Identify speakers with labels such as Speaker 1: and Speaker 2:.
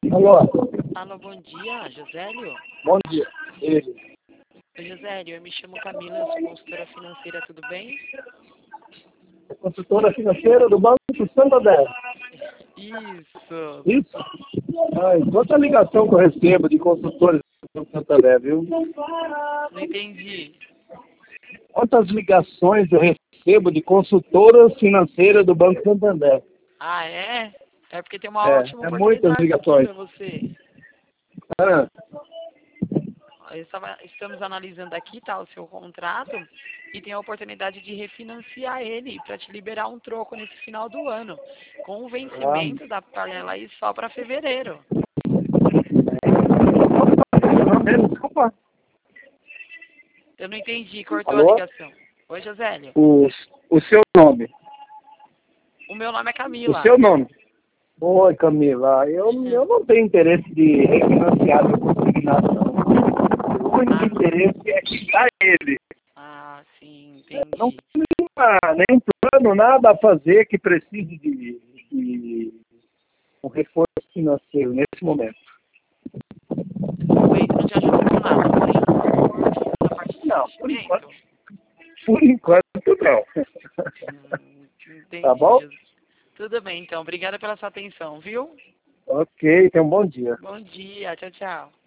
Speaker 1: Alô?
Speaker 2: Alô, bom dia, Josélio.
Speaker 1: Bom dia. Ele.
Speaker 2: Oi, Josélio, eu me chamo Camila, eu sou consultora financeira, tudo bem?
Speaker 1: Consultora financeira do Banco Santander.
Speaker 2: Isso.
Speaker 1: Isso? Ai, quanta ligação que eu recebo de consultores do Banco Santander, viu?
Speaker 2: Não entendi.
Speaker 1: Quantas ligações eu recebo de consultoras financeiras do Banco Santander?
Speaker 2: Ah, é? É porque tem uma ótima
Speaker 1: É muitas
Speaker 2: oportunidade aqui
Speaker 1: ligações.
Speaker 2: para você.
Speaker 1: Ah,
Speaker 2: Estamos analisando aqui, tá, o seu contrato e tem a oportunidade de refinanciar ele para te liberar um troco nesse final do ano, com o vencimento da parcela aí só para fevereiro.
Speaker 1: desculpa.
Speaker 2: Eu não entendi, cortou a
Speaker 1: Alô?
Speaker 2: ligação. Oi, Josélio.
Speaker 1: O seu nome.
Speaker 2: O meu nome é
Speaker 1: O
Speaker 2: Camila.
Speaker 1: seu nome. Oi, Camila. Eu não tenho interesse de refinanciar meu consignado, não. O único interesse é quitar ele.
Speaker 2: Ah, sim,
Speaker 1: Não
Speaker 2: entendi.
Speaker 1: tem nenhum plano, nada a fazer que precise de um reforço financeiro nesse momento.
Speaker 2: Não te ajudou com nada, não tem? Na parte de
Speaker 1: Não,
Speaker 2: investimento?
Speaker 1: por enquanto não. Tá
Speaker 2: Entendi,
Speaker 1: bom?
Speaker 2: Jesus. Tudo bem, então. Obrigada pela sua atenção, viu?
Speaker 1: Ok, tenha um bom dia.
Speaker 2: Bom dia. Tchau, tchau.